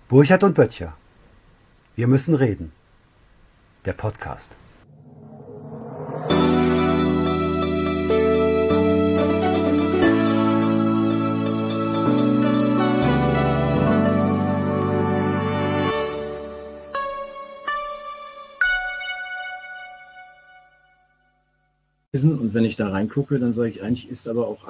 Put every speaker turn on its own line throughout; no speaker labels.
Burchard und Böttcher. Wir müssen reden. Der Podcast.
Und wenn ich da reingucke, dann sage ich, eigentlich ist aber auch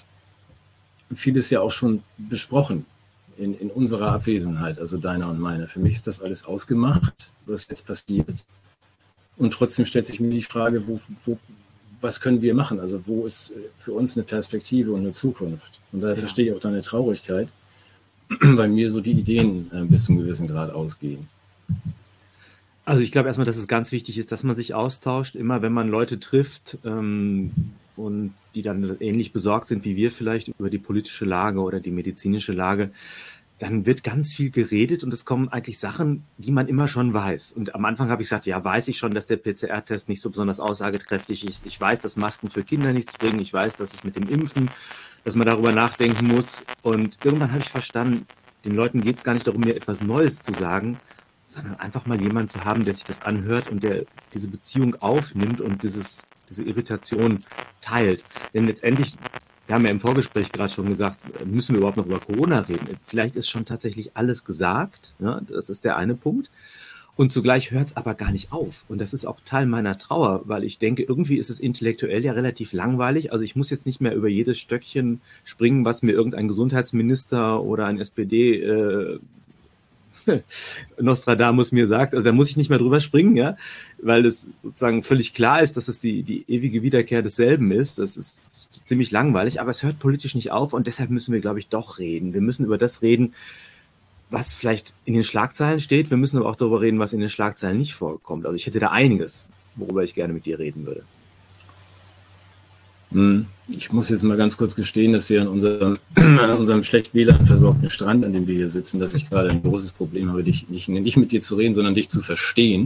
vieles ja auch schon besprochen in unserer Abwesenheit, also deiner und meiner. Für mich ist das alles ausgemacht, was jetzt passiert. Und trotzdem stellt sich mir die Frage, was können wir machen? Also wo ist für uns eine Perspektive und eine Zukunft? Und daher verstehe ich auch deine Traurigkeit, weil mir so die Ideen bis zu einem gewissen Grad ausgehen.
Also ich glaube erstmal, dass es ganz wichtig ist, dass man sich austauscht, immer wenn man Leute trifft und die dann ähnlich besorgt sind wie wir vielleicht über die politische Lage oder die medizinische Lage, dann wird ganz viel geredet und es kommen eigentlich Sachen, die man immer schon weiß. Und am Anfang habe ich gesagt, ja, weiß ich schon, dass der PCR-Test nicht so besonders aussagekräftig ist. Ich weiß, dass Masken für Kinder nichts bringen. Ich weiß, dass es mit dem Impfen, dass man darüber nachdenken muss. Und irgendwann habe ich verstanden, den Leuten geht es gar nicht darum, mir etwas Neues zu sagen, sondern einfach mal jemanden zu haben, der sich das anhört und der diese Beziehung aufnimmt und diese Irritation teilt. Denn letztendlich, wir haben ja im Vorgespräch gerade schon gesagt, müssen wir überhaupt noch über Corona reden? Vielleicht ist schon tatsächlich alles gesagt, ja, das ist der eine Punkt. Und zugleich hört es aber gar nicht auf. Und das ist auch Teil meiner Trauer, weil ich denke, irgendwie ist es intellektuell ja relativ langweilig. Also ich muss jetzt nicht mehr über jedes Stöckchen springen, was mir irgendein Gesundheitsminister oder ein SPD Nostradamus mir sagt, also da muss ich nicht mehr drüber springen, ja, weil es sozusagen völlig klar ist, dass es die ewige Wiederkehr desselben ist. Das ist ziemlich langweilig, aber es hört politisch nicht auf und deshalb müssen wir, glaube ich, doch reden. Wir müssen über das reden, was vielleicht in den Schlagzeilen steht. Wir müssen aber auch darüber reden, was in den Schlagzeilen nicht vorkommt. Also ich hätte da einiges, worüber ich gerne mit dir reden würde.
Ich muss jetzt mal ganz kurz gestehen, dass wir an unserem schlecht WLAN versorgten Strand, an dem wir hier sitzen, dass ich gerade ein großes Problem habe, nicht mit dir zu reden, sondern dich zu verstehen.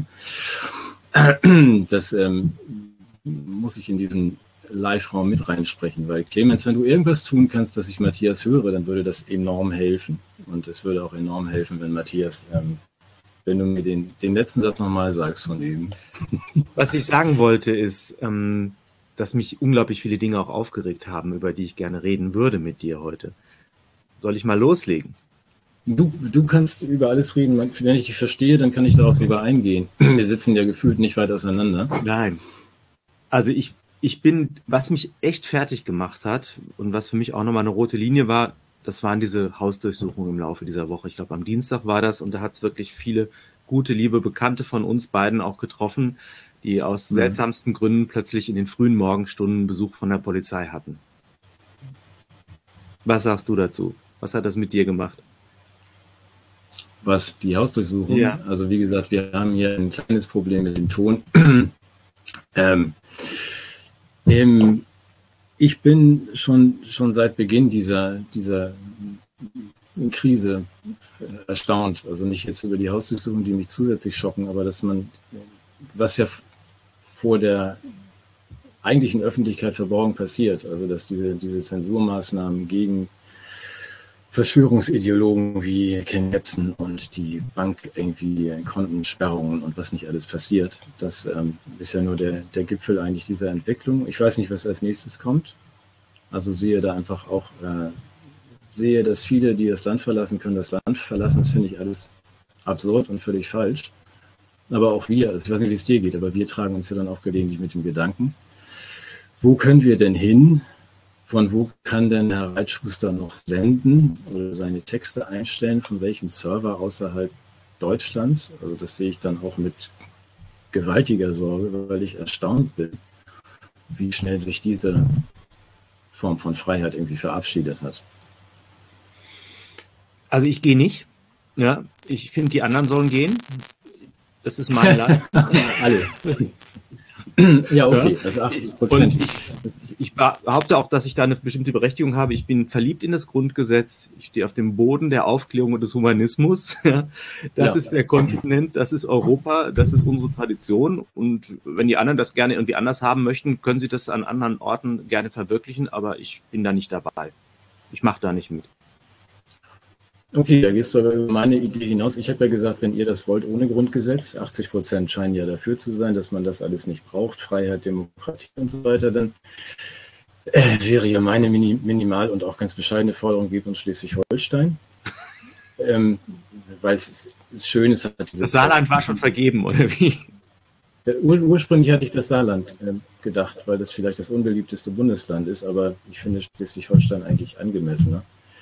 Das muss ich in diesen Live-Raum mit reinsprechen, weil Clemens, wenn du irgendwas tun kannst, dass ich Matthias höre, dann würde das enorm helfen. Und es würde auch enorm helfen, wenn Matthias, wenn du mir den letzten Satz nochmal sagst von ihm.
Was ich sagen wollte ist, dass mich unglaublich viele Dinge auch aufgeregt haben, über die ich gerne reden würde mit dir heute. Soll ich mal loslegen?
Du kannst über alles reden. Wenn ich dich verstehe, dann kann ich darauf sogar eingehen. Wir sitzen ja gefühlt nicht weit auseinander.
Nein. Also ich bin, was mich echt fertig gemacht hat und was für mich auch nochmal eine rote Linie war, das waren diese Hausdurchsuchungen im Laufe dieser Woche. Ich glaube, am Dienstag war das und da hat es wirklich viele gute, liebe Bekannte von uns beiden auch getroffen, die aus seltsamsten Gründen plötzlich in den frühen Morgenstunden Besuch von der Polizei hatten. Was sagst du dazu? Was hat das mit dir gemacht?
Was, die Hausdurchsuchung?
Ja.
Also wie gesagt, wir haben hier ein kleines Problem mit dem Ton. Ich bin schon seit Beginn dieser Krise erstaunt. Also nicht jetzt über die Hausdurchsuchung, die mich zusätzlich schocken, aber dass man, was ja vor der eigentlichen Öffentlichkeit verborgen passiert, also dass diese Zensurmaßnahmen gegen Verschwörungsideologen wie Ken Jebsen und die Bank irgendwie Kontensperrungen und was nicht alles passiert, das ist ja nur der Gipfel eigentlich dieser Entwicklung. Ich weiß nicht, was als nächstes kommt. Also sehe da einfach auch, dass viele, die das Land verlassen können, das Land verlassen. Das finde ich alles absurd und völlig falsch. Aber auch wir, also ich weiß nicht, wie es dir geht, aber wir tragen uns ja dann auch gelegentlich mit dem Gedanken, wo können wir denn hin? Von wo kann denn Herr Reitschuster noch senden oder seine Texte einstellen? Von welchem Server außerhalb Deutschlands? Also das sehe ich dann auch mit gewaltiger Sorge, weil ich erstaunt bin, wie schnell sich diese Form von Freiheit irgendwie verabschiedet hat.
Also ich gehe nicht. Ja, ich finde, die anderen sollen gehen. Das ist mein Land.
Alle. Ja, okay. Also 80%.
Und ich behaupte auch, dass ich da eine bestimmte Berechtigung habe. Ich bin verliebt in das Grundgesetz. Ich stehe auf dem Boden der Aufklärung und des Humanismus. Das ist der Kontinent, das ist Europa, das ist unsere Tradition. Und wenn die anderen das gerne irgendwie anders haben möchten, können sie das an anderen Orten gerne verwirklichen. Aber ich bin da nicht dabei. Ich mache da nicht mit.
Okay, da gehst du aber über meine Idee hinaus. Ich habe ja gesagt, wenn ihr das wollt ohne Grundgesetz, 80% scheinen ja dafür zu sein, dass man das alles nicht braucht, Freiheit, Demokratie und so weiter, dann wäre ja meine minimal und auch ganz bescheidene Forderung, gebt uns Schleswig-Holstein. Weil es ist schön, es hat
das Saarland war schon vergeben, oder wie?
Ursprünglich hatte ich das Saarland gedacht, weil das vielleicht das unbeliebteste Bundesland ist, aber ich finde Schleswig-Holstein eigentlich angemessener.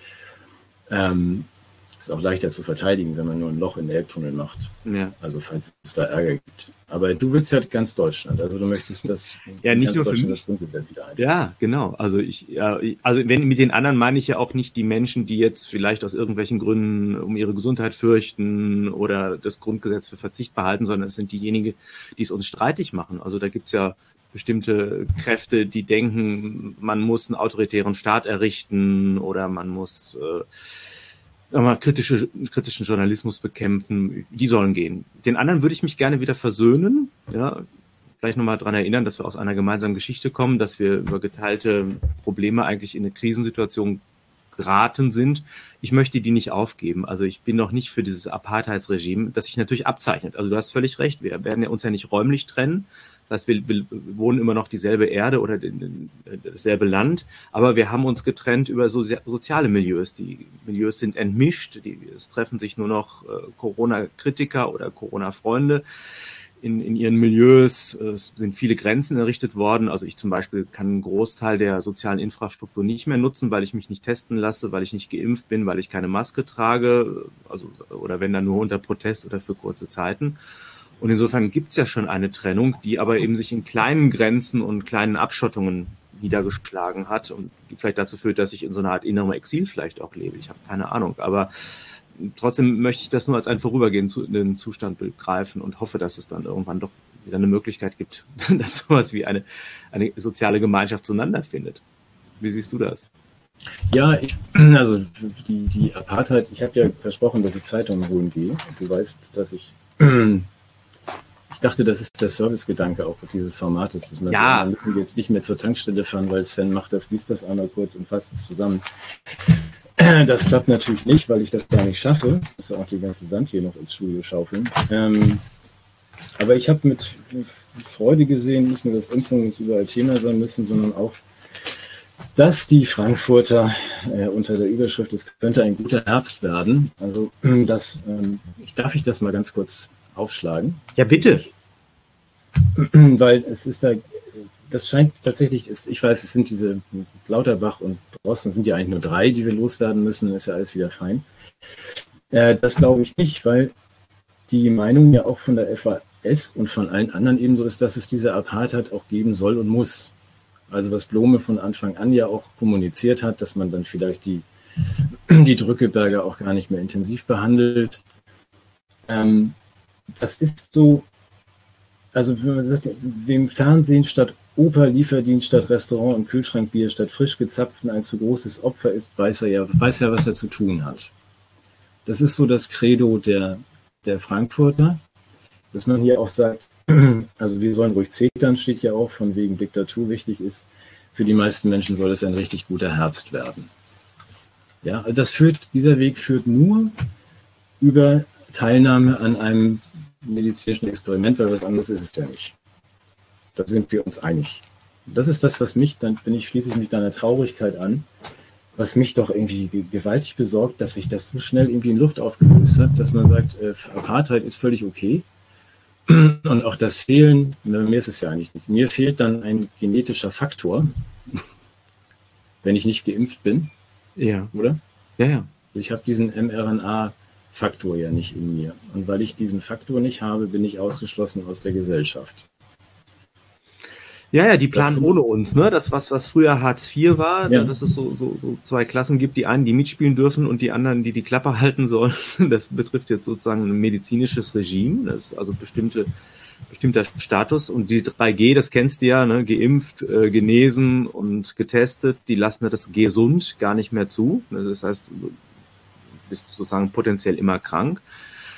Ist auch leichter zu verteidigen, wenn man nur ein Loch in den Elbtunnel macht. Ja. Also falls es da Ärger gibt. Aber du willst ja ganz Deutschland. Also du möchtest das
ja nicht nur für mich.
Das Grundgesetz wieder ein.
Ja, genau. Also wenn mit den anderen meine ich ja auch nicht die Menschen, die jetzt vielleicht aus irgendwelchen Gründen um ihre Gesundheit fürchten oder das Grundgesetz für verzichtbar halten, sondern es sind diejenigen, die es uns streitig machen. Also da gibt's ja bestimmte Kräfte, die denken, man muss einen autoritären Staat errichten oder man muss kritischen Journalismus bekämpfen, die sollen gehen. Den anderen würde ich mich gerne wieder versöhnen, ja, vielleicht nochmal daran erinnern, dass wir aus einer gemeinsamen Geschichte kommen, dass wir über geteilte Probleme eigentlich in eine Krisensituation geraten sind. Ich möchte die nicht aufgeben. Also ich bin noch nicht für dieses Apartheidsregime, das sich natürlich abzeichnet. Also du hast völlig recht, wir werden ja uns ja nicht räumlich trennen. Das heißt, wir wohnen immer noch dieselbe Erde oder dasselbe Land, aber wir haben uns getrennt über soziale Milieus. Die Milieus sind entmischt, es treffen sich nur noch Corona-Kritiker oder Corona-Freunde. In ihren Milieus sind viele Grenzen errichtet worden. Also ich zum Beispiel kann einen Großteil der sozialen Infrastruktur nicht mehr nutzen, weil ich mich nicht testen lasse, weil ich nicht geimpft bin, weil ich keine Maske trage, also oder wenn dann nur unter Protest oder für kurze Zeiten. Und insofern gibt's ja schon eine Trennung, die aber eben sich in kleinen Grenzen und kleinen Abschottungen niedergeschlagen hat und die vielleicht dazu führt, dass ich in so einer Art innerem Exil vielleicht auch lebe. Ich habe keine Ahnung. Aber trotzdem möchte ich das nur als einen vorübergehenden Zustand begreifen und hoffe, dass es dann irgendwann doch wieder eine Möglichkeit gibt, dass sowas wie eine soziale Gemeinschaft zueinander findet. Wie siehst du das?
Ja, also die Apartheid, ich habe ja versprochen, dass ich Zeitungen holen gehe. Du weißt, dass ich dachte, das ist der Servicegedanke auch dieses Formates, dass man dann müssen wir jetzt nicht mehr zur Tankstelle fahren, weil Sven macht das, liest das einmal kurz und fasst es zusammen. Das klappt natürlich nicht, weil ich das gar nicht schaffe. Ich muss ja auch die ganze Sand hier noch ins Studio schaufeln. Aber ich habe mit Freude gesehen, nicht nur, dass Impfungen jetzt überall Thema sein müssen, sondern auch, dass die Frankfurter unter der Überschrift, es könnte ein guter Herbst werden. Also darf ich das mal ganz kurz aufschlagen?
Ja, bitte.
Weil es ist das scheint tatsächlich, ich weiß, es sind diese Lauterbach und Drosten, sind ja eigentlich nur 3, die wir loswerden müssen, dann ist ja alles wieder fein. Das glaube ich nicht, weil die Meinung ja auch von der FAS und von allen anderen ebenso ist, dass es diese Apartheid auch geben soll und muss. Also was Blome von Anfang an ja auch kommuniziert hat, dass man dann vielleicht die Drückeberger auch gar nicht mehr intensiv behandelt. Das ist so, also wenn man sagt, wem Fernsehen statt Oper, Lieferdienst statt Restaurant und Kühlschrankbier statt frisch gezapften ein zu großes Opfer ist, weiß ja, was er zu tun hat. Das ist so das Credo der Frankfurter, dass man hier auch sagt, also wir sollen ruhig zetern, steht ja auch, von wegen Diktatur wichtig ist. Für die meisten Menschen soll es ein richtig guter Herbst werden. Ja, dieser Weg führt nur über Teilnahme an einem medizinischen Experiment, weil was anderes ist es ja nicht. Da sind wir uns einig. Das ist das, was mich, dann schließe ich mich deiner Traurigkeit an, was mich doch irgendwie gewaltig besorgt, dass sich das so schnell irgendwie in Luft aufgelöst hat, dass man sagt, Apartheid ist völlig okay. Und auch das Fehlen, mir ist es ja eigentlich nicht. Mir fehlt dann ein genetischer Faktor, wenn ich nicht geimpft bin.
Ja.
Oder?
Ja, ja.
Ich habe diesen mRNA-Faktor ja nicht in mir. Und weil ich diesen Faktor nicht habe, bin ich ausgeschlossen aus der Gesellschaft.
Ja, die planen ohne uns, ne? Das, was früher Hartz IV war,
ja.
Dass es so 2 Klassen gibt, die einen, die mitspielen dürfen und die anderen, die Klappe halten sollen. Das betrifft jetzt sozusagen ein medizinisches Regime, das ist also bestimmter Status. Und die 3G, das kennst du ja, ne? Geimpft, genesen und getestet, die lassen das gesund gar nicht mehr zu. Das heißt, du bist sozusagen potenziell immer krank.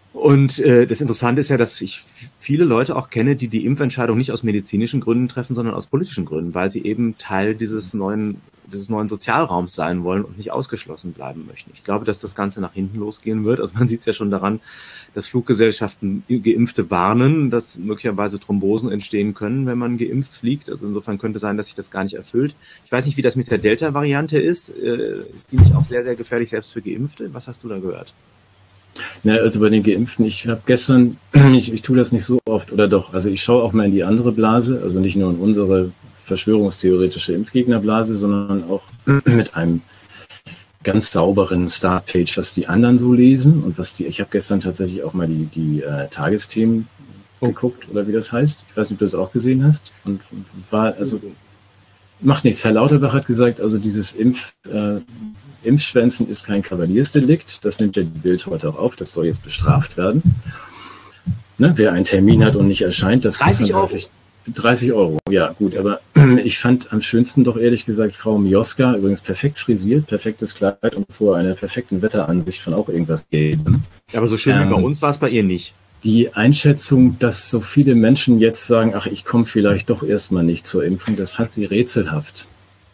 Und das Interessante ist ja, dass ich viele Leute auch kenne, die die Impfentscheidung nicht aus medizinischen Gründen treffen, sondern aus politischen Gründen, weil sie eben Teil dieses neuen Sozialraums sein wollen und nicht ausgeschlossen bleiben möchten. Ich glaube, dass das Ganze nach hinten losgehen wird. Also man sieht es ja schon daran, dass Fluggesellschaften Geimpfte warnen, dass möglicherweise Thrombosen entstehen können, wenn man geimpft fliegt. Also insofern könnte sein, dass sich das gar nicht erfüllt. Ich weiß nicht, wie das mit der Delta-Variante ist. Ist die nicht auch sehr, sehr gefährlich, selbst für Geimpfte? Was hast du da gehört?
Na, also bei den Geimpften, ich habe gestern, ich tue das nicht so oft, oder doch, also ich schaue auch mal in die andere Blase, also nicht nur in unsere verschwörungstheoretische Impfgegnerblase, sondern auch mit einem ganz sauberen Startpage, was die anderen so lesen und ich habe gestern tatsächlich auch mal die Tagesthemen geguckt, oder wie das heißt. Ich weiß nicht, ob du das auch gesehen hast. Und war, also, macht nichts. Herr Lauterbach hat gesagt, also dieses Impfschwänzen ist kein Kavaliersdelikt. Das nimmt ja die Bild heute auch auf. Das soll jetzt bestraft werden. Ne? Wer einen Termin hat und nicht erscheint, das kostet 30 Euro. Ja, gut. Aber ich fand am schönsten doch ehrlich gesagt Frau Mioska, übrigens perfekt frisiert, perfektes Kleid und vor einer perfekten Wetteransicht von auch irgendwas geben.
Aber so schön wie bei uns war es bei ihr nicht.
Die Einschätzung, dass so viele Menschen jetzt sagen, ach, ich komme vielleicht doch erstmal nicht zur Impfung, das fand sie rätselhaft.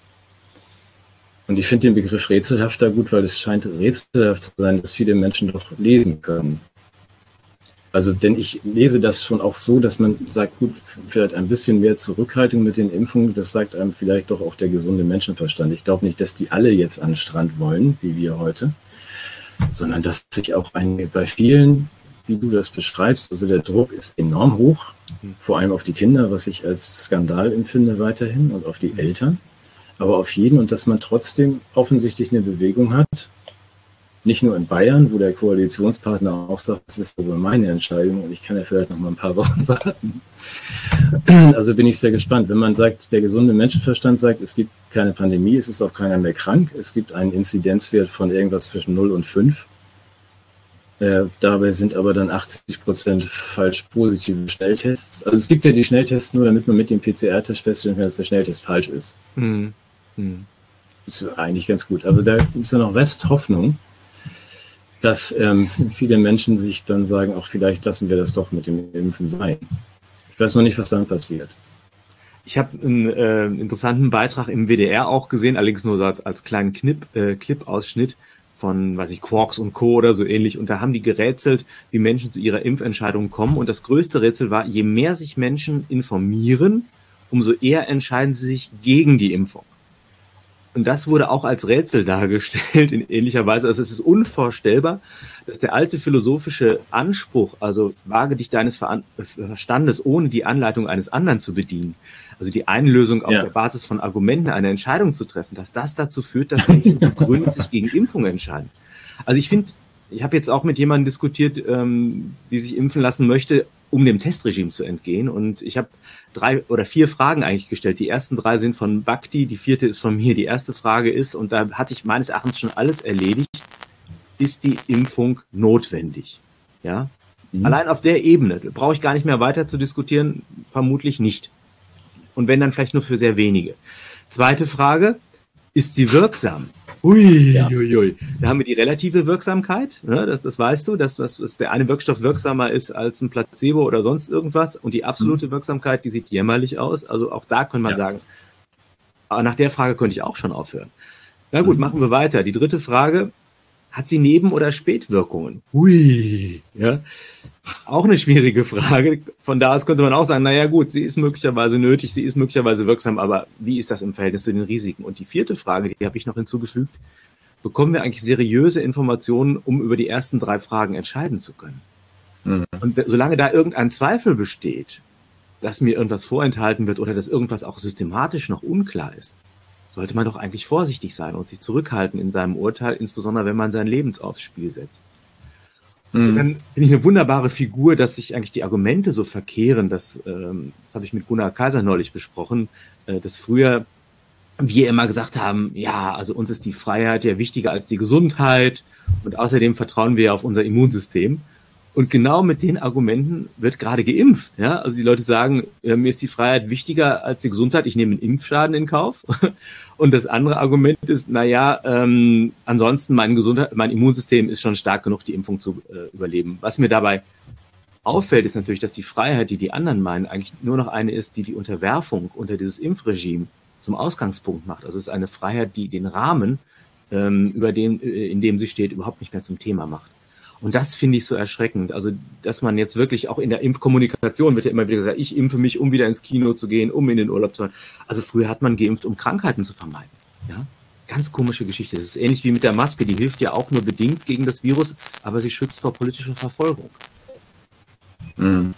Und ich finde den Begriff rätselhafter gut, weil es scheint rätselhaft zu sein, dass viele Menschen doch lesen können. Also, denn ich lese das schon auch so, dass man sagt, gut, vielleicht ein bisschen mehr Zurückhaltung mit den Impfungen, das sagt einem vielleicht doch auch der gesunde Menschenverstand. Ich glaube nicht, dass die alle jetzt an den Strand wollen, wie wir heute, sondern dass sich auch bei vielen, wie du das beschreibst, also der Druck ist enorm hoch, vor allem auf die Kinder, was ich als Skandal empfinde weiterhin und auf die Eltern, aber auf jeden, und dass man trotzdem offensichtlich eine Bewegung hat, nicht nur in Bayern, wo der Koalitionspartner auch sagt, das ist wohl meine Entscheidung und ich kann ja vielleicht noch mal ein paar Wochen warten. Also bin ich sehr gespannt. Wenn man sagt, der gesunde Menschenverstand sagt, es gibt keine Pandemie, es ist auch keiner mehr krank, es gibt einen Inzidenzwert von irgendwas zwischen 0 und 5. Dabei sind aber dann 80% falsch positive Schnelltests. Also es gibt ja die Schnelltests nur, damit man mit dem PCR-Test feststellen kann, dass der Schnelltest falsch ist. Ist eigentlich ganz gut. Aber da ist ja noch Resthoffnung, dass viele Menschen sich dann sagen, auch vielleicht lassen wir das doch mit dem Impfen sein. Ich weiß noch nicht, was dann passiert.
Ich habe einen interessanten Beitrag im WDR auch gesehen, allerdings nur so als kleinen Clip-Ausschnitt von, Quarks und Co. oder so ähnlich. Und da haben die gerätselt, wie Menschen zu ihrer Impfentscheidung kommen. Und das größte Rätsel war, je mehr sich Menschen informieren, umso eher entscheiden sie sich gegen die Impfung. Und das wurde auch als Rätsel dargestellt in ähnlicher Weise. Also es ist unvorstellbar, dass der alte philosophische Anspruch, also wage dich deines Verstandes ohne die Anleitung eines anderen zu bedienen, also die Einlösung auf der Basis von Argumenten eine Entscheidung zu treffen, dass das dazu führt, dass Menschen begründet sich gegen Impfung entscheiden. Also ich finde, ich habe jetzt auch mit jemandem diskutiert, die sich impfen lassen möchte, um dem Testregime zu entgehen. Und ich habe 3 oder 4 Fragen eigentlich gestellt. Die ersten 3 sind von Bhakti, die 4. ist von mir. Die erste Frage ist, und da hatte ich meines Erachtens schon alles erledigt, ist die Impfung notwendig? Ja? Allein auf der Ebene brauche ich gar nicht mehr weiter zu diskutieren, vermutlich nicht. Und wenn, dann vielleicht nur für sehr wenige. Zweite Frage, ist sie wirksam? Ui. Da haben wir die relative Wirksamkeit, ne? Das weißt du, dass der eine Wirkstoff wirksamer ist als ein Placebo oder sonst irgendwas. Und die absolute Wirksamkeit, die sieht jämmerlich aus. Also auch da könnte man sagen, aber nach der Frage könnte ich auch schon aufhören. Na gut, machen wir weiter. Die dritte Frage, hat sie Neben- oder Spätwirkungen? Hui, ja. Auch eine schwierige Frage. Von da aus könnte man auch sagen, naja gut, sie ist möglicherweise nötig, sie ist möglicherweise wirksam, aber wie ist das im Verhältnis zu den Risiken? Und die 4. Frage, die habe ich noch hinzugefügt, bekommen wir eigentlich seriöse Informationen, um über die ersten 3 Fragen entscheiden zu können? Und solange da irgendein Zweifel besteht, dass mir irgendwas vorenthalten wird oder dass irgendwas auch systematisch noch unklar ist, sollte man doch eigentlich vorsichtig sein und sich zurückhalten in seinem Urteil, insbesondere wenn man sein Leben aufs Spiel setzt. Und dann finde ich eine wunderbare Figur, dass sich eigentlich die Argumente so verkehren, das habe ich mit Gunnar Kaiser neulich besprochen, dass früher wir immer gesagt haben, ja, also uns ist die Freiheit ja wichtiger als die Gesundheit und außerdem vertrauen wir auf unser Immunsystem. Und genau mit den Argumenten wird gerade geimpft. Ja? Also die Leute sagen, mir ist die Freiheit wichtiger als die Gesundheit, ich nehme einen Impfschaden in Kauf. Und das andere Argument ist, ansonsten mein Immunsystem ist schon stark genug, die Impfung zu überleben. Was mir dabei auffällt, ist natürlich, dass die Freiheit, die die anderen meinen, eigentlich nur noch eine ist, die Unterwerfung unter dieses Impfregime zum Ausgangspunkt macht. Also es ist eine Freiheit, die den Rahmen, in dem sie steht, überhaupt nicht mehr zum Thema macht. Und das finde ich so erschreckend. Also, dass man jetzt wirklich auch in der Impfkommunikation wird ja immer wieder gesagt, ich impfe mich, um wieder ins Kino zu gehen, um in den Urlaub zu fahren. Also früher hat man geimpft, um Krankheiten zu vermeiden. Ja? Ganz komische Geschichte. Das ist ähnlich wie mit der Maske. Die hilft ja auch nur bedingt gegen das Virus, aber sie schützt vor politischer Verfolgung.
Mhm.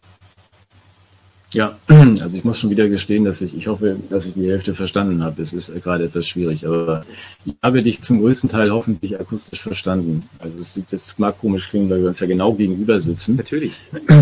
Ja, also ich muss schon wieder gestehen, ich hoffe, dass ich die Hälfte verstanden habe. Es ist gerade etwas schwierig, aber ich habe dich zum größten Teil hoffentlich akustisch verstanden. Also das mag komisch klingen, weil wir uns ja genau gegenüber sitzen.
Natürlich.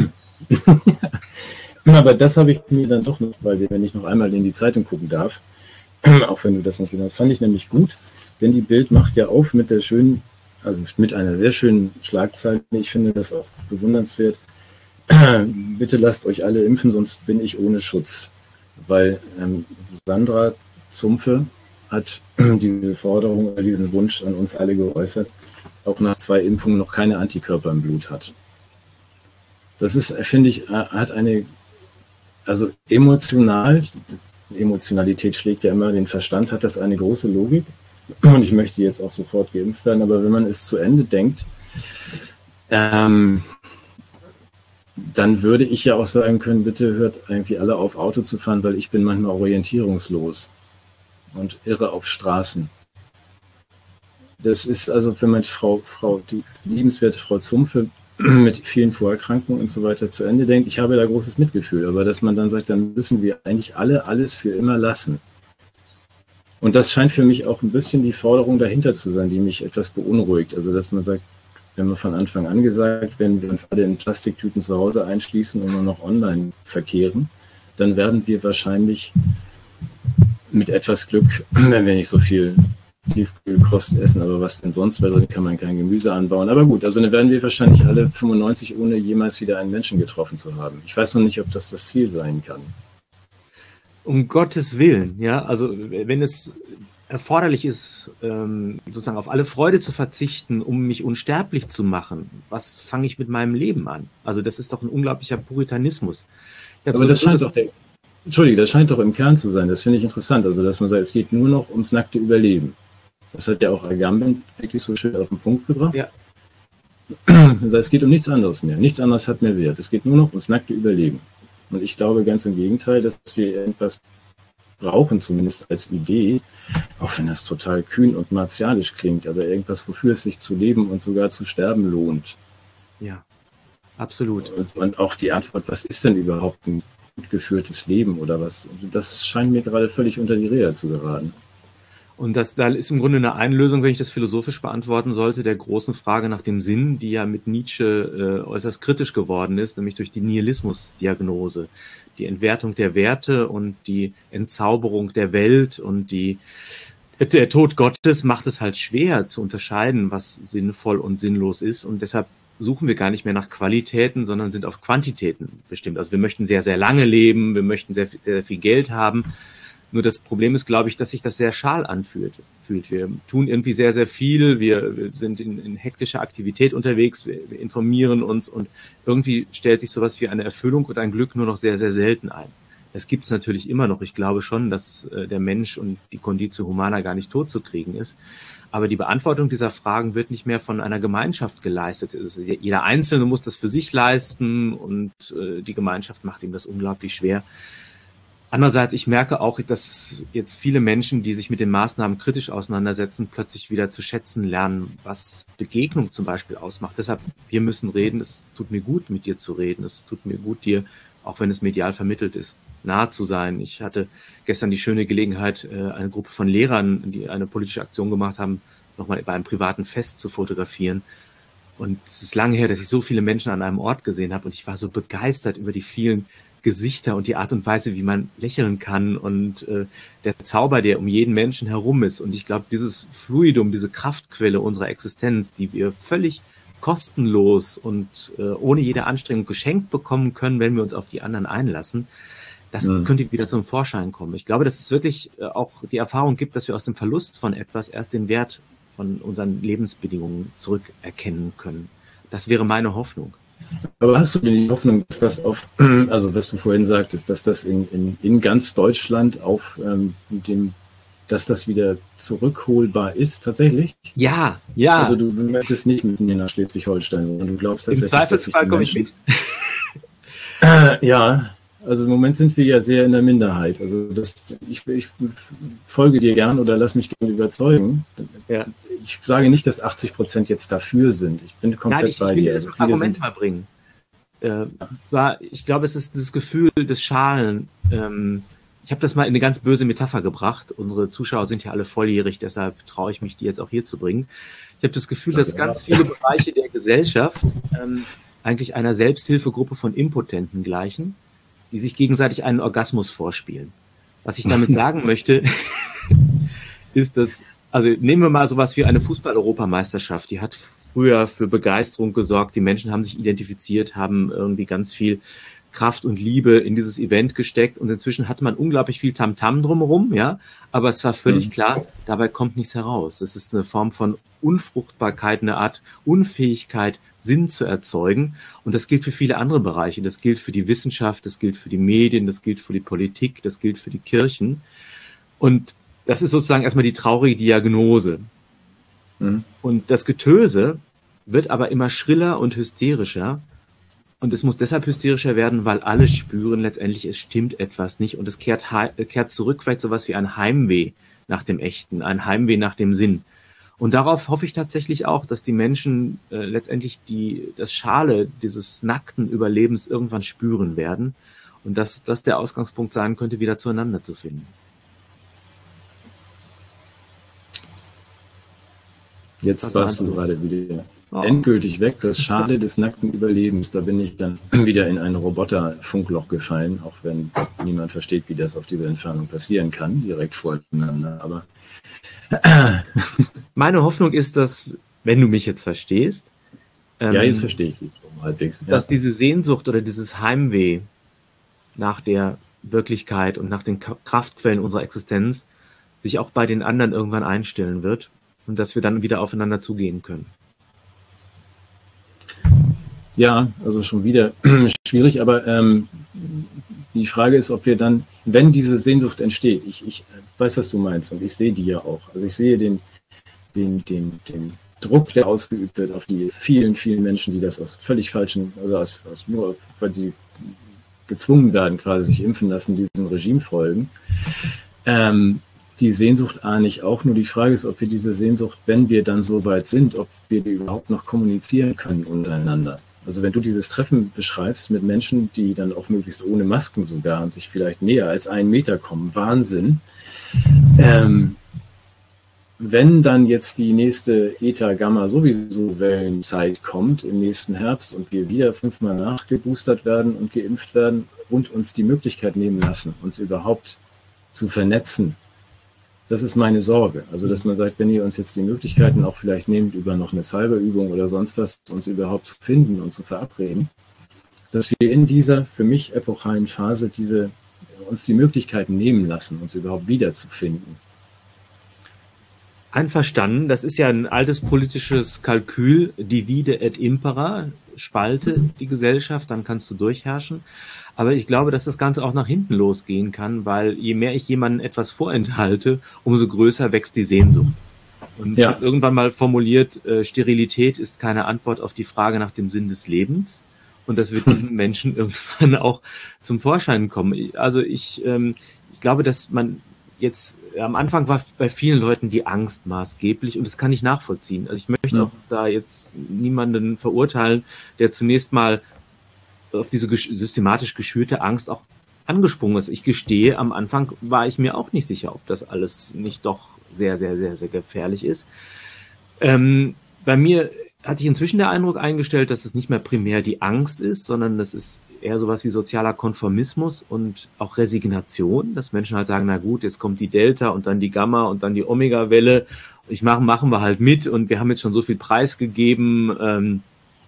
Aber das habe ich mir dann doch noch, wenn ich noch einmal in die Zeitung gucken darf, auch wenn du das nicht genau hast, fand ich nämlich gut, denn die Bild macht ja auf mit einer sehr schönen Schlagzeile. Ich finde das auch bewundernswert. Bitte lasst euch alle impfen, sonst bin ich ohne Schutz. Weil Sandra Zumpfe hat diese Forderung oder diesen Wunsch an uns alle geäußert, auch nach 2 Impfungen noch keine Antikörper im Blut hat. Das ist, finde ich, Emotionalität schlägt ja immer den Verstand, hat das eine große Logik. Und ich möchte jetzt auch sofort geimpft werden, aber wenn man es zu Ende denkt, dann würde ich ja auch sagen können, bitte hört irgendwie alle auf, Auto zu fahren, weil ich bin manchmal orientierungslos und irre auf Straßen. Das ist also, wenn man die liebenswerte Frau Zumpfe mit vielen Vorerkrankungen und so weiter zu Ende denkt, ich habe da großes Mitgefühl, aber dass man dann sagt, dann müssen wir eigentlich alle alles für immer lassen. Und das scheint für mich auch ein bisschen die Forderung dahinter zu sein, die mich etwas beunruhigt. Also, dass man sagt, wenn wir von Anfang an gesagt, wenn wir uns alle in Plastiktüten zu Hause einschließen und nur noch online verkehren, dann werden wir wahrscheinlich mit etwas Glück, wenn wir nicht so viel Tiefkühlkost essen, aber was denn sonst, weil drin kann man kein Gemüse anbauen. Aber gut, also dann werden wir wahrscheinlich alle 95, ohne jemals wieder einen Menschen getroffen zu haben. Ich weiß noch nicht, ob das Ziel sein kann.
Um Gottes Willen, ja, also wenn es erforderlich ist, sozusagen auf alle Freude zu verzichten, um mich unsterblich zu machen, was fange ich mit meinem Leben an? Also das ist doch ein unglaublicher Puritanismus.
Aber das scheint doch im Kern zu sein. Das finde ich interessant. Also dass man sagt, es geht nur noch ums nackte Überleben. Das hat ja auch Agamben wirklich so schön auf den Punkt gebracht.
Ja.
Es geht um nichts anderes mehr. Nichts anderes hat mehr Wert. Es geht nur noch ums nackte Überleben. Und ich glaube ganz im Gegenteil, dass wir irgendwas brauchen, zumindest als Idee, auch wenn das total kühn und martialisch klingt, aber irgendwas, wofür es sich zu leben und sogar zu sterben lohnt.
Ja, absolut.
Und auch die Antwort, was ist denn überhaupt ein gut geführtes Leben oder was? Das scheint mir gerade völlig unter die Räder zu geraten.
Und da ist im Grunde eine Einlösung, wenn ich das philosophisch beantworten sollte, der großen Frage nach dem Sinn, die ja mit Nietzsche äußerst kritisch geworden ist, nämlich durch die Nihilismusdiagnose, die Entwertung der Werte und die Entzauberung der Welt und der Tod Gottes macht es halt schwer zu unterscheiden, was sinnvoll und sinnlos ist. Und deshalb suchen wir gar nicht mehr nach Qualitäten, sondern sind auf Quantitäten bestimmt. Also wir möchten sehr, sehr lange leben, wir möchten sehr, sehr viel Geld haben. Nur das Problem ist, glaube ich, dass sich das sehr schal anfühlt. Wir tun irgendwie sehr, sehr viel, wir sind in hektischer Aktivität unterwegs, wir informieren uns und irgendwie stellt sich sowas wie eine Erfüllung und ein Glück nur noch sehr, sehr selten ein. Das gibt es natürlich immer noch. Ich glaube schon, dass der Mensch und die Conditio Humana gar nicht tot zu kriegen ist. Aber die Beantwortung dieser Fragen wird nicht mehr von einer Gemeinschaft geleistet. Also jeder Einzelne muss das für sich leisten und die Gemeinschaft macht ihm das unglaublich schwer. Andererseits, ich merke auch, dass jetzt viele Menschen, die sich mit den Maßnahmen kritisch auseinandersetzen, plötzlich wieder zu schätzen lernen, was Begegnung zum Beispiel ausmacht. Deshalb, wir müssen reden. Es tut mir gut, mit dir zu reden. Es tut mir gut, dir, auch wenn es medial vermittelt ist, nahe zu sein. Ich hatte gestern die schöne Gelegenheit, eine Gruppe von Lehrern, die eine politische Aktion gemacht haben, nochmal bei einem privaten Fest zu fotografieren. Und es ist lange her, dass ich so viele Menschen an einem Ort gesehen habe und ich war so begeistert über die vielen Gesichter und die Art und Weise, wie man lächeln kann und der Zauber, der um jeden Menschen herum ist. Und ich glaube, dieses Fluidum, diese Kraftquelle unserer Existenz, die wir völlig kostenlos und ohne jede Anstrengung geschenkt bekommen können, wenn wir uns auf die anderen einlassen, das könnte wieder zum Vorschein kommen. Ich glaube, dass es wirklich auch die Erfahrung gibt, dass wir aus dem Verlust von etwas erst den Wert von unseren Lebensbedingungen zurückerkennen können. Das wäre meine Hoffnung.
Aber hast du denn die Hoffnung, dass das also was du vorhin sagtest, dass das in ganz Deutschland dass das wieder zurückholbar ist, tatsächlich?
Ja.
Also du möchtest nicht mit mir nach Schleswig-Holstein, sondern du glaubst, dass
im Zweifelsfall komme ich mit.
Ja, also im Moment sind wir ja sehr in der Minderheit. Also ich folge dir gern oder lass mich gerne überzeugen. Ja. Ich sage nicht, dass 80% jetzt dafür sind. Ich bin komplett bei dir.
Ich will das Argument mal bringen. Ich glaube, es ist das Gefühl des Schalen. Ich habe das mal in eine ganz böse Metapher gebracht. Unsere Zuschauer sind ja alle volljährig, deshalb traue ich mich, die jetzt auch hier zu bringen. Ich habe das Gefühl, dass ganz viele Bereiche der Gesellschaft eigentlich einer Selbsthilfegruppe von Impotenten gleichen, die sich gegenseitig einen Orgasmus vorspielen. Was ich damit sagen möchte, ist, dass, also nehmen wir mal sowas wie eine Fußball-Europameisterschaft, die hat früher für Begeisterung gesorgt, die Menschen haben sich identifiziert, haben irgendwie ganz viel Kraft und Liebe in dieses Event gesteckt und inzwischen hatte man unglaublich viel Tamtam drumherum, ja, aber es war völlig klar, dabei kommt nichts heraus. Das ist eine Form von Unfruchtbarkeit, eine Art Unfähigkeit, Sinn zu erzeugen und das gilt für viele andere Bereiche. Das gilt für die Wissenschaft, das gilt für die Medien, das gilt für die Politik, das gilt für die Kirchen und das ist sozusagen erstmal die traurige Diagnose. Und das Getöse wird aber immer schriller und hysterischer. Und es muss deshalb hysterischer werden, weil alle spüren letztendlich, es stimmt etwas nicht. Und es kehrt zurück, vielleicht sowas wie ein Heimweh nach dem Echten, ein Heimweh nach dem Sinn. Und darauf hoffe ich tatsächlich auch, dass die Menschen letztendlich das Schale dieses nackten Überlebens irgendwann spüren werden. Und dass das der Ausgangspunkt sein könnte, wieder zueinander zu finden.
Jetzt warst du gerade wieder endgültig weg. Das Schale des nackten Überlebens. Da bin ich dann wieder in ein Roboter-Funkloch gefallen, auch wenn niemand versteht, wie das auf dieser Entfernung passieren kann, direkt voreinander. Aber
meine Hoffnung ist, dass, wenn du mich jetzt verstehst,
ja, jetzt verstehe ich dich halbwegs. Ja.
Dass diese Sehnsucht oder dieses Heimweh nach der Wirklichkeit und nach den Kraftquellen unserer Existenz sich auch bei den anderen irgendwann einstellen wird und dass wir dann wieder aufeinander zugehen können.
Ja, also schon wieder schwierig, aber die Frage ist, ob wir dann, wenn diese Sehnsucht entsteht, ich weiß, was du meinst und ich sehe die ja auch. Also ich sehe den Druck, der ausgeübt wird auf die vielen, vielen Menschen, die das aus völlig falschen, also nur, weil sie gezwungen werden, quasi sich impfen lassen, diesem Regime folgen. Die Sehnsucht ahne ich auch, nur die Frage ist, ob wir diese Sehnsucht, wenn wir dann so weit sind, ob wir die überhaupt noch kommunizieren können untereinander. Also wenn du dieses Treffen beschreibst mit Menschen, die dann auch möglichst ohne Masken sogar und sich vielleicht näher als 1 Meter kommen, Wahnsinn. Wenn dann jetzt die nächste Eta-Gamma-Sowieso-Wellenzeit kommt im nächsten Herbst und wir wieder 5-mal nachgeboostert werden und geimpft werden und uns die Möglichkeit nehmen lassen, uns überhaupt zu vernetzen, das ist meine Sorge. Also, dass man sagt, wenn ihr uns jetzt die Möglichkeiten auch vielleicht nehmt, über noch eine Cyberübung oder sonst was, uns überhaupt zu finden und zu verabreden, dass wir in dieser für mich epochalen Phase uns die Möglichkeiten nehmen lassen, uns überhaupt wiederzufinden.
Einverstanden, das ist ja ein altes politisches Kalkül, divide et impera, spalte die Gesellschaft, dann kannst du durchherrschen. Aber ich glaube, dass das Ganze auch nach hinten losgehen kann, weil je mehr ich jemandem etwas vorenthalte, umso größer wächst die Sehnsucht. Und ich habe irgendwann mal formuliert, Sterilität ist keine Antwort auf die Frage nach dem Sinn des Lebens. Und das wird diesen Menschen irgendwann auch zum Vorschein kommen. Also ich glaube, dass man jetzt, am Anfang war bei vielen Leuten die Angst maßgeblich und das kann ich nachvollziehen. Also ich möchte auch da jetzt niemanden verurteilen, der zunächst mal auf diese systematisch geschürte Angst auch angesprungen ist. Ich gestehe, am Anfang war ich mir auch nicht sicher, ob das alles nicht doch sehr, sehr, sehr, sehr gefährlich ist. Bei mir hat sich inzwischen der Eindruck eingestellt, dass es nicht mehr primär die Angst ist, sondern das ist eher sowas wie sozialer Konformismus und auch Resignation, dass Menschen halt sagen, na gut, jetzt kommt die Delta und dann die Gamma und dann die Omega-Welle. Machen wir halt mit und wir haben jetzt schon so viel Preis gegeben,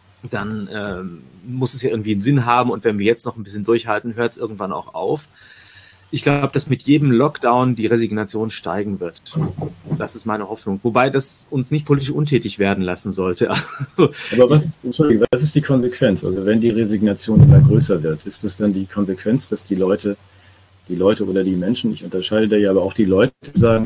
dann muss es ja irgendwie einen Sinn haben und wenn wir jetzt noch ein bisschen durchhalten, hört es irgendwann auch auf. Ich glaube, dass mit jedem Lockdown die Resignation steigen wird. Das ist meine Hoffnung. Wobei das uns nicht politisch untätig werden lassen sollte.
Aber was ist die Konsequenz? Also wenn die Resignation immer größer wird, ist das dann die Konsequenz, dass die Leute oder die Menschen, ich unterscheide da ja, aber auch die Leute sagen,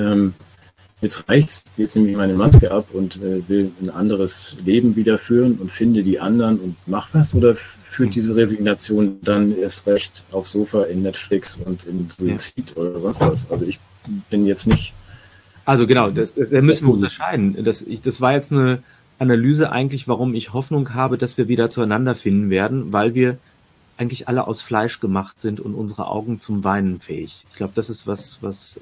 jetzt reicht's, jetzt nehme ich meine Maske ab und will ein anderes Leben wieder führen und finde die anderen und mach was? Oder führt diese Resignation dann erst recht aufs Sofa in Netflix und in Suizid oder sonst was? Also ich bin jetzt nicht...
Also genau, da müssen wir unterscheiden. Das war jetzt eine Analyse eigentlich, warum ich Hoffnung habe, dass wir wieder zueinander finden werden, weil wir eigentlich alle aus Fleisch gemacht sind und unsere Augen zum Weinen fähig. Ich glaube, das ist was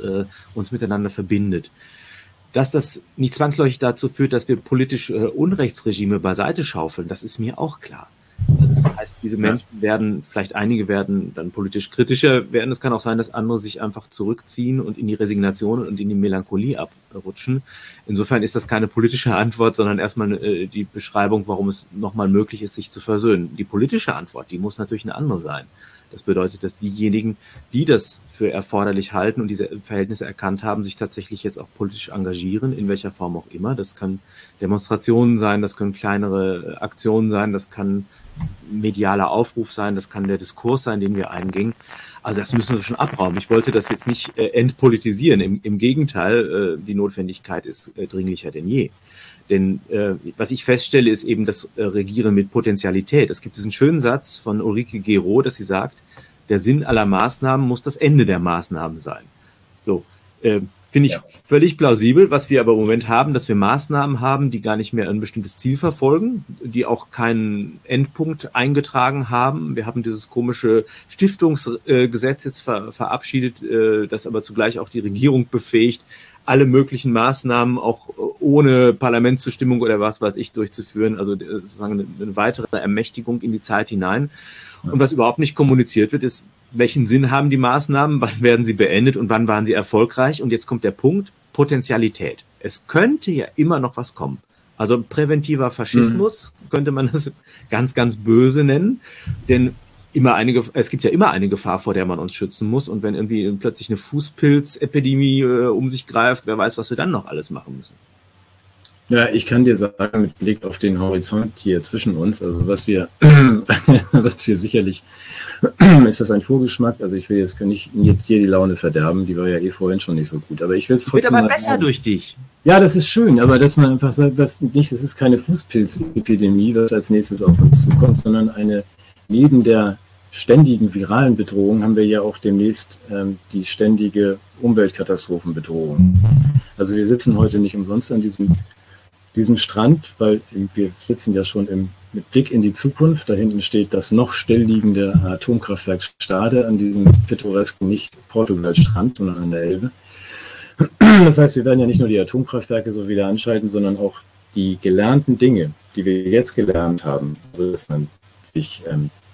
uns miteinander verbindet. Dass das nicht zwangsläufig dazu führt, dass wir politisch Unrechtsregime beiseite schaufeln, das ist mir auch klar. Also das heißt, diese Menschen einige werden dann politisch kritischer werden. Es kann auch sein, dass andere sich einfach zurückziehen und in die Resignation und in die Melancholie abrutschen. Insofern ist das keine politische Antwort, sondern erstmal die Beschreibung, warum es nochmal möglich ist, sich zu versöhnen. Die politische Antwort, die muss natürlich eine andere sein. Das bedeutet, dass diejenigen, die das für erforderlich halten und diese Verhältnisse erkannt haben, sich tatsächlich jetzt auch politisch engagieren, in welcher Form auch immer. Das kann Demonstrationen sein, das können kleinere Aktionen sein, das kann medialer Aufruf sein, das kann der Diskurs sein, den wir eingingen. Also das müssen wir schon abräumen. Ich wollte das jetzt nicht entpolitisieren. Im Gegenteil, die Notwendigkeit ist dringlicher denn je. Denn was ich feststelle, ist eben das Regieren mit Potentialität. Es gibt diesen schönen Satz von Ulrike Gero, dass sie sagt, der Sinn aller Maßnahmen muss das Ende der Maßnahmen sein. So, finde ich völlig plausibel, was wir aber im Moment haben, dass wir Maßnahmen haben, die gar nicht mehr ein bestimmtes Ziel verfolgen, die auch keinen Endpunkt eingetragen haben. Wir haben dieses komische Stiftungsgesetz jetzt verabschiedet, das aber zugleich auch die Regierung befähigt, alle möglichen Maßnahmen auch ohne Parlamentszustimmung oder was weiß ich durchzuführen, also sozusagen eine weitere Ermächtigung in die Zeit hinein. Und was überhaupt nicht kommuniziert wird, ist, welchen Sinn haben die Maßnahmen, wann werden sie beendet und wann waren sie erfolgreich? Und jetzt kommt der Punkt, Potentialität. Es könnte ja immer noch was kommen. Also präventiver Faschismus könnte man das ganz, ganz böse nennen, denn es gibt ja immer eine Gefahr, vor der man uns schützen muss. Und wenn irgendwie plötzlich eine Fußpilzepidemie um sich greift, wer weiß, was wir dann noch alles machen müssen.
Ja, ich kann dir sagen, mit Blick auf den Horizont hier zwischen uns, also was wir sicherlich, ist das ein Vorgeschmack, also ich will jetzt nicht dir die Laune verderben, die war ja vorhin schon nicht so gut, aber ich will es trotzdem...
Wird aber besser durch dich.
Ja, das ist schön, aber dass man einfach sagt, das ist keine Fußpilzepidemie, was als nächstes auf uns zukommt, sondern neben der ständigen viralen Bedrohung haben wir ja auch demnächst die ständige Umweltkatastrophenbedrohung. Also wir sitzen heute nicht umsonst an diesem Strand, weil wir sitzen ja schon mit Blick in die Zukunft. Da hinten steht das noch stillliegende Atomkraftwerk Stade an diesem pittoresken nicht Portugal-Strand, sondern an der Elbe. Das heißt, wir werden ja nicht nur die Atomkraftwerke so wieder anschalten, sondern auch die gelernten Dinge, die wir jetzt gelernt haben, also dass man sich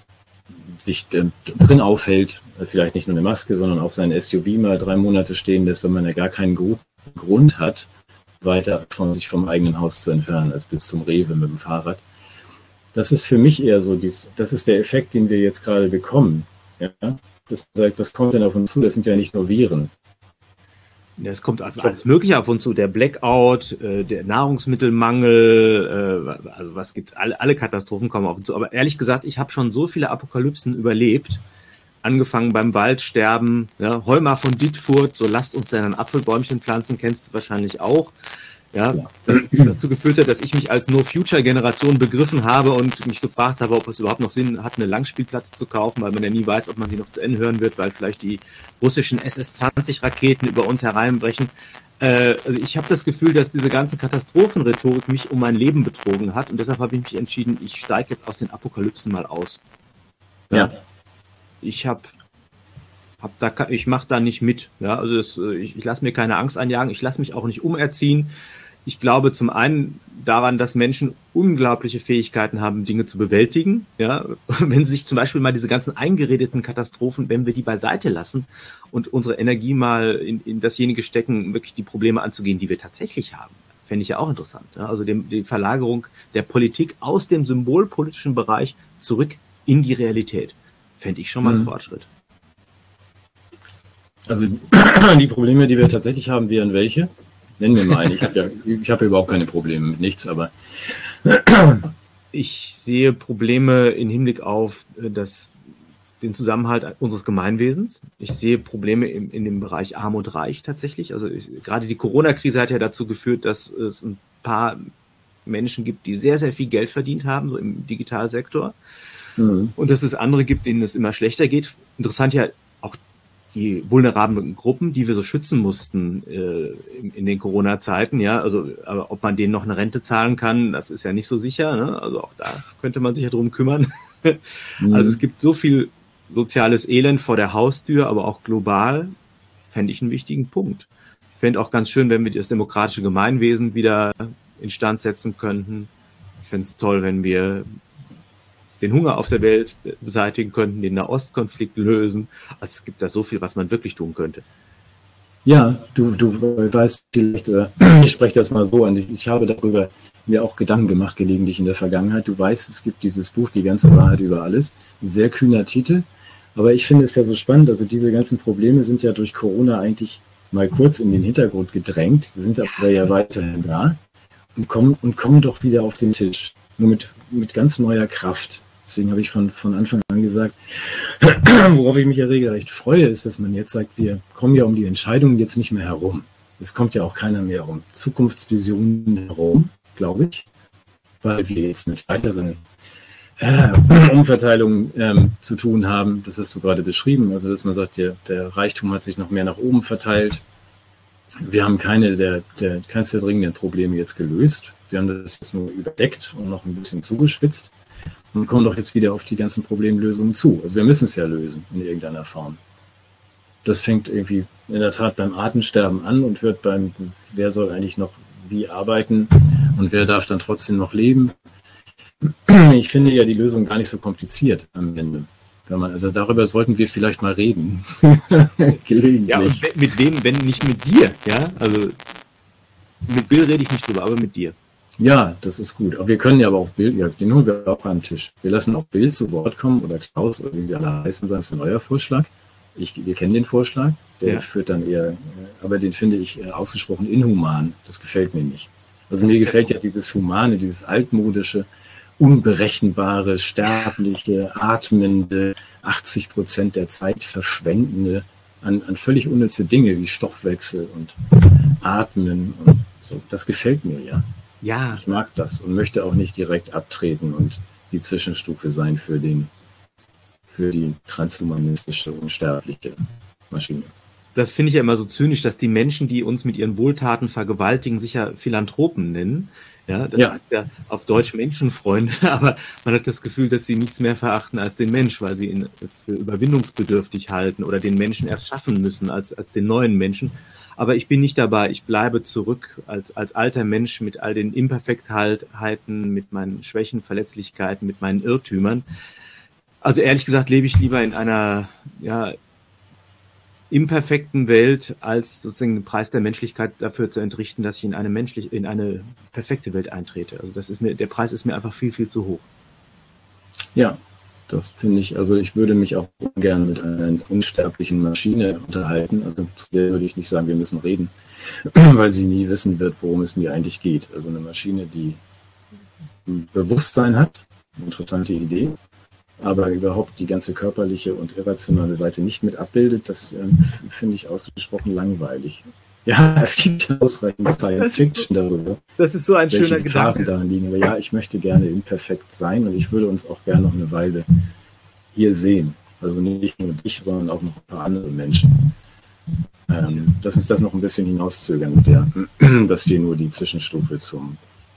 drin aufhält, vielleicht nicht nur eine Maske, sondern auch sein SUV mal 3 Monate stehen lässt, wenn man ja gar keinen Grund hat, weiter von sich vom eigenen Haus zu entfernen, als bis zum Rewe mit dem Fahrrad. Das ist für mich eher so, das ist der Effekt, den wir jetzt gerade bekommen. Ja? Das sagt, was kommt denn auf uns zu? Das sind ja nicht nur Viren.
Es kommt alles Mögliche auf uns zu, der Blackout, der Nahrungsmittelmangel, also was gibt's, alle Katastrophen kommen auf uns zu. Aber ehrlich gesagt, ich habe schon so viele Apokalypsen überlebt, angefangen beim Waldsterben, ja, Heumar von Dittfurt, so lasst uns denn ein Apfelbäumchen pflanzen, kennst du wahrscheinlich auch. Ja, das dazu geführt hat, dass ich mich als No-Future-Generation begriffen habe und mich gefragt habe, ob es überhaupt noch Sinn hat, eine Langspielplatte zu kaufen, weil man ja nie weiß, ob man sie noch zu Ende hören wird, weil vielleicht die russischen SS-20-Raketen über uns hereinbrechen. Also ich habe das Gefühl, dass diese ganze Katastrophenrhetorik mich um mein Leben betrogen hat und deshalb habe ich mich entschieden, ich steige jetzt aus den Apokalypsen mal aus. Ja. Ich mache da nicht mit. Ja, also ich lasse mir keine Angst einjagen, ich lasse mich auch nicht umerziehen. ich glaube zum einen daran, dass Menschen unglaubliche Fähigkeiten haben, Dinge zu bewältigen. Ja, wenn sich zum Beispiel mal diese ganzen eingeredeten Katastrophen, wenn wir die beiseite lassen und unsere Energie mal in dasjenige stecken, wirklich die Probleme anzugehen, die wir tatsächlich haben, fände ich ja auch interessant. Ja? Also die Verlagerung der Politik aus dem symbolpolitischen Bereich zurück in die Realität, fände ich schon mal einen Fortschritt.
Also die Probleme, die wir tatsächlich haben, wären welche? Nennen wir mal einen. Ich habe ja überhaupt keine Probleme mit nichts, aber
ich sehe Probleme im Hinblick auf den Zusammenhalt unseres Gemeinwesens. Ich sehe Probleme in dem Bereich Arm und Reich tatsächlich. Also gerade die Corona-Krise hat ja dazu geführt, dass es ein paar Menschen gibt, die sehr, sehr viel Geld verdient haben, so im Digitalsektor. Und dass es andere gibt, denen es immer schlechter geht. Interessant ja auch die vulnerablen Gruppen, die wir so schützen mussten in den Corona-Zeiten, ja, also aber ob man denen noch eine Rente zahlen kann, das ist ja nicht so sicher, ne? Also auch da könnte man sich ja drum kümmern. Also es gibt so viel soziales Elend vor der Haustür, aber auch global, fände ich einen wichtigen Punkt. Ich fände auch ganz schön, wenn wir das demokratische Gemeinwesen wieder instand setzen könnten. Ich fände es toll, wenn wir den Hunger auf der Welt beseitigen könnten, den Nahostkonflikt lösen. Also es gibt da so viel, was man wirklich tun könnte.
Ja, du weißt vielleicht, ich spreche das mal so an, ich habe darüber mir auch Gedanken gemacht, gelegentlich in der Vergangenheit. Du weißt, es gibt dieses Buch, Die ganze Wahrheit über alles. Ein sehr kühner Titel. Aber ich finde es ja so spannend, also diese ganzen Probleme sind ja durch Corona eigentlich mal kurz in den Hintergrund gedrängt, sind aber ja weiterhin da und kommen doch wieder auf den Tisch. Nur mit ganz neuer Kraft. Deswegen habe ich von Anfang an gesagt, worauf ich mich ja regelrecht freue, ist, dass man jetzt sagt, wir kommen ja um die Entscheidungen jetzt nicht mehr herum. Es kommt ja auch keiner mehr um Zukunftsvisionen herum, glaube ich, weil wir jetzt mit weiteren Umverteilungen zu tun haben. Das hast du gerade beschrieben. Also, dass man sagt, der Reichtum hat sich noch mehr nach oben verteilt. Wir haben keines der dringenden Probleme jetzt gelöst. Wir haben das jetzt nur überdeckt und noch ein bisschen zugespitzt. Und kommen doch jetzt wieder auf die ganzen Problemlösungen zu. Also wir müssen es ja lösen in irgendeiner Form. Das fängt irgendwie in der Tat beim Artensterben an und hört wer soll eigentlich noch wie arbeiten und wer darf dann trotzdem noch leben. Ich finde ja die Lösung gar nicht so kompliziert am Ende. Also darüber sollten wir vielleicht mal reden.
Ja, und mit wem, wenn nicht mit dir? Ja, also mit Bill rede ich nicht drüber, aber mit dir.
Ja, das ist gut. Aber wir können ja aber auch Bill, ja, den holen wir auch an den Tisch. Wir lassen auch Bill zu Wort kommen oder Klaus oder wie sie alle heißen, das ist ein neuer Vorschlag. Wir kennen den Vorschlag, der führt dann eher, aber den finde ich ausgesprochen inhuman. Das gefällt mir nicht. Also mir gefällt ja dieses Humane, dieses altmodische, unberechenbare, sterbliche, atmende, 80% der Zeit verschwendende an völlig unnütze Dinge wie Stoffwechsel und Atmen und so. Das gefällt mir ja.
Ja.
Ich mag das und möchte auch nicht direkt abtreten und die Zwischenstufe sein für die transhumanistische, unsterbliche Maschine.
Das finde ich ja immer so zynisch, dass die Menschen, die uns mit ihren Wohltaten vergewaltigen, sich ja Philanthropen nennen. Ja, das heißt ja auf Deutsch Menschenfreunde, aber man hat das Gefühl, dass sie nichts mehr verachten als den Mensch, weil sie ihn für überwindungsbedürftig halten oder den Menschen erst schaffen müssen als den neuen Menschen. Aber ich bin nicht dabei. Ich bleibe zurück als alter Mensch mit all den Imperfektheiten, mit meinen Schwächen, Verletzlichkeiten, mit meinen Irrtümern. Also ehrlich gesagt lebe ich lieber in einer imperfekten Welt, als sozusagen den Preis der Menschlichkeit dafür zu entrichten, dass ich in eine perfekte Welt eintrete. Also der Preis ist mir einfach viel, viel zu hoch.
Ja. Das finde ich, also ich würde mich auch gerne mit einer unsterblichen Maschine unterhalten. Also zu der würde ich nicht sagen, wir müssen reden, weil sie nie wissen wird, worum es mir eigentlich geht. Also eine Maschine, die Bewusstsein hat, interessante Idee, aber überhaupt die ganze körperliche und irrationale Seite nicht mit abbildet, das finde ich ausgesprochen langweilig. Ja, es gibt ausreichend Science-Fiction darüber.
Das ist so ein schöner Gedanke.
Daran liegen. Aber ja, ich möchte gerne imperfekt sein und ich würde uns auch gerne noch eine Weile hier sehen. Also nicht nur dich, sondern auch noch ein paar andere Menschen. Lass uns das noch ein bisschen hinauszögern, dass wir nur die Zwischenstufe zur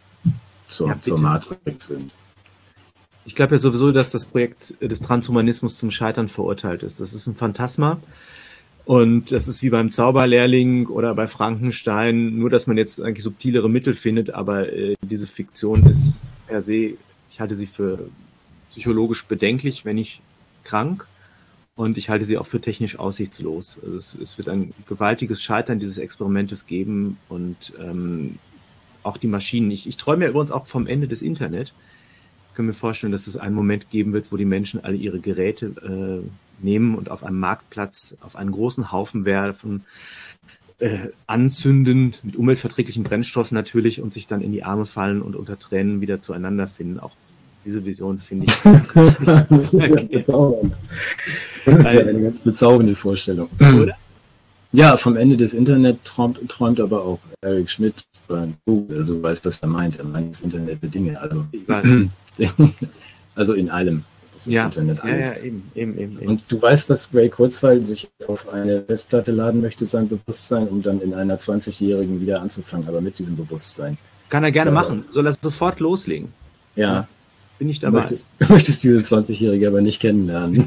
Matrix sind.
Ich glaube ja sowieso, dass das Projekt des Transhumanismus zum Scheitern verurteilt ist. Das ist ein Phantasma. Und das ist wie beim Zauberlehrling oder bei Frankenstein, nur dass man jetzt eigentlich subtilere Mittel findet, aber diese Fiktion ist per se, ich halte sie für psychologisch bedenklich, wenn nicht krank, und ich halte sie auch für technisch aussichtslos. Also es wird ein gewaltiges Scheitern dieses Experimentes geben, und auch die Maschinen. Ich träume ja übrigens auch vom Ende des Internet. Ich kann mir vorstellen, dass es einen Moment geben wird, wo die Menschen alle ihre Geräte nehmen und auf einem Marktplatz auf einen großen Haufen werfen, anzünden, mit umweltverträglichen Brennstoffen natürlich, und sich dann in die Arme fallen und unter Tränen wieder zueinander finden. Auch diese Vision finde ich
Das ist ja bezaubernd. Das ist ja eine ganz bezaubernde Vorstellung.
Oder?
Ja, vom Ende des Internet träumt aber auch Eric Schmidt bei Google. Also du weißt, was er meint. Er meint das Internet der Dinge. Also in allem. Das ist Internet alles.
Ja, eben.
Und du weißt, dass Ray Kurzweil sich auf eine Festplatte laden möchte, sein Bewusstsein, um dann in einer 20-Jährigen wieder anzufangen, aber mit diesem Bewusstsein.
Kann er gerne machen. Soll er sofort loslegen?
Ja.
Bin ich dabei.
Du möchtest diese 20-Jährige aber nicht kennenlernen.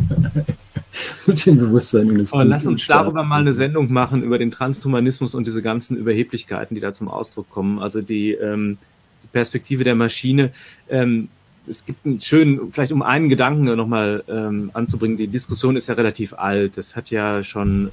Mit dem Bewusstsein.
Lass uns darüber mal eine Sendung machen, über den Transhumanismus und diese ganzen Überheblichkeiten, die da zum Ausdruck kommen. Also die Perspektive der Maschine. Es gibt einen schönen, vielleicht um einen Gedanken nochmal anzubringen, die Diskussion ist ja relativ alt. Das hat ja schon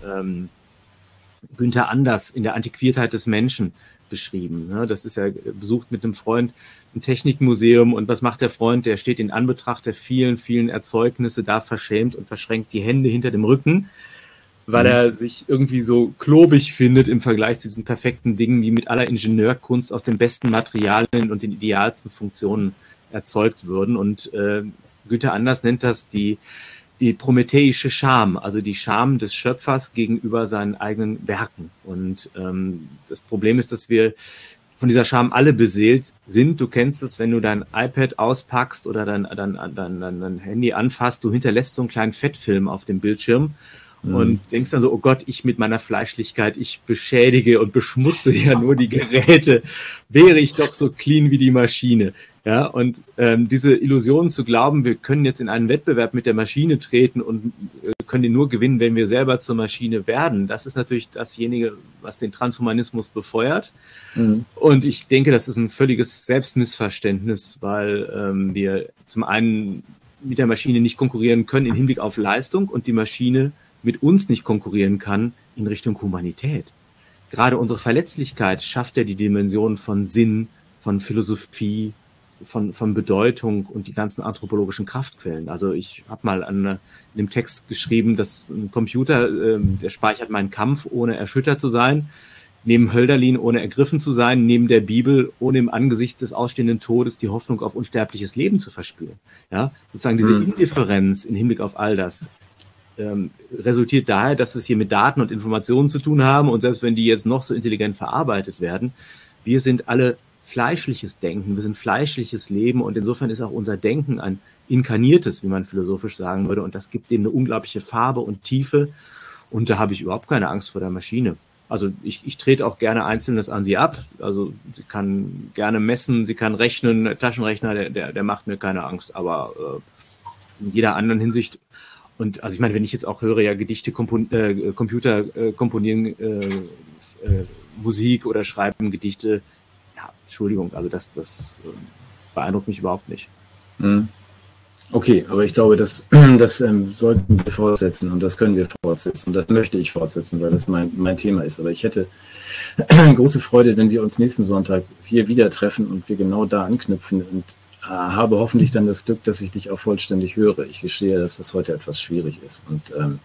Günther Anders in der Antiquiertheit des Menschen beschrieben. Ne? Das ist ja besucht mit einem Freund ein Technikmuseum, und was macht der Freund? Der steht in Anbetracht der vielen, vielen Erzeugnisse da verschämt und verschränkt die Hände hinter dem Rücken, weil er sich irgendwie so klobig findet im Vergleich zu diesen perfekten Dingen, die mit aller Ingenieurkunst aus den besten Materialien und den idealsten Funktionen erzeugt würden. Und Günther Anders nennt das die prometheische Scham, also die Scham des Schöpfers gegenüber seinen eigenen Werken. Und das Problem ist, dass wir von dieser Scham alle beseelt sind. Du kennst es, wenn du dein iPad auspackst oder dein Handy anfasst, du hinterlässt so einen kleinen Fettfilm auf dem Bildschirm und denkst dann so, oh Gott, ich mit meiner Fleischlichkeit, ich beschädige und beschmutze ja nur die Geräte. Wäre ich doch so clean wie die Maschine. Ja, und diese Illusion zu glauben, wir können jetzt in einen Wettbewerb mit der Maschine treten und können den nur gewinnen, wenn wir selber zur Maschine werden, das ist natürlich dasjenige, was den Transhumanismus befeuert. Und ich denke, das ist ein völliges Selbstmissverständnis, weil wir zum einen mit der Maschine nicht konkurrieren können im Hinblick auf Leistung und die Maschine mit uns nicht konkurrieren kann in Richtung Humanität. Gerade unsere Verletzlichkeit schafft ja die Dimension von Sinn, von Philosophie, von Bedeutung und die ganzen anthropologischen Kraftquellen. Also ich habe mal in dem Text geschrieben, dass ein Computer, der speichert meinen Kampf, ohne erschüttert zu sein, neben Hölderlin, ohne ergriffen zu sein, neben der Bibel, ohne im Angesicht des ausstehenden Todes die Hoffnung auf unsterbliches Leben zu verspüren. Ja, sozusagen diese Indifferenz im Hinblick auf all das resultiert daher, dass wir es hier mit Daten und Informationen zu tun haben, und selbst wenn die jetzt noch so intelligent verarbeitet werden, wir sind alle fleischliches Denken, wir sind fleischliches Leben, und insofern ist auch unser Denken ein inkarniertes, wie man philosophisch sagen würde, und das gibt dem eine unglaubliche Farbe und Tiefe, und da habe ich überhaupt keine Angst vor der Maschine. Also ich trete auch gerne Einzelnes an sie ab, also sie kann gerne messen, sie kann rechnen, der Taschenrechner, der macht mir keine Angst, aber in jeder anderen Hinsicht. Und also ich meine, wenn ich jetzt auch höre, ja, Gedichte, Computer komponieren Musik oder schreiben Gedichte, ja, Entschuldigung, also das beeindruckt mich überhaupt nicht.
Okay, aber ich glaube, das sollten wir fortsetzen, und das können wir fortsetzen, und das möchte ich fortsetzen, weil das mein Thema ist. Aber ich hätte große Freude, wenn wir uns nächsten Sonntag hier wieder treffen und wir genau da anknüpfen, und habe hoffentlich dann das Glück, dass ich dich auch vollständig höre. Ich gestehe, dass das heute etwas schwierig ist. Und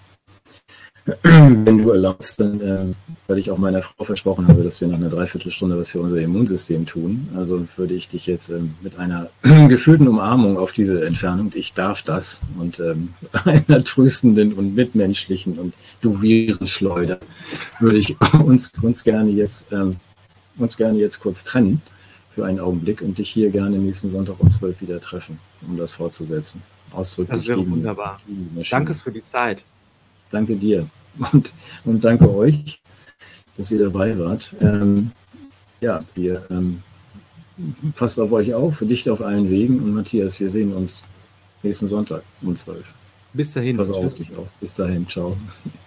wenn du erlaubst, dann, weil ich auch meiner Frau versprochen habe, dass wir nach einer Dreiviertelstunde was für unser Immunsystem tun, also würde ich dich jetzt mit einer gefühlten Umarmung auf diese Entfernung, ich darf das, und einer tröstenden und mitmenschlichen und du Virenschleuder, würde ich uns gerne jetzt kurz trennen für einen Augenblick und dich hier gerne nächsten Sonntag um 12 wieder treffen, um das fortzusetzen. Ausdrücklich.
Das wäre wunderbar. Danke für die Zeit.
Danke dir und danke euch, dass ihr dabei wart. Ja, wir passt auf euch auf, dicht auf allen Wegen, und Matthias, wir sehen uns nächsten Sonntag um 12.
Bis dahin.
Pass auf dich auf. Bis dahin. Ciao.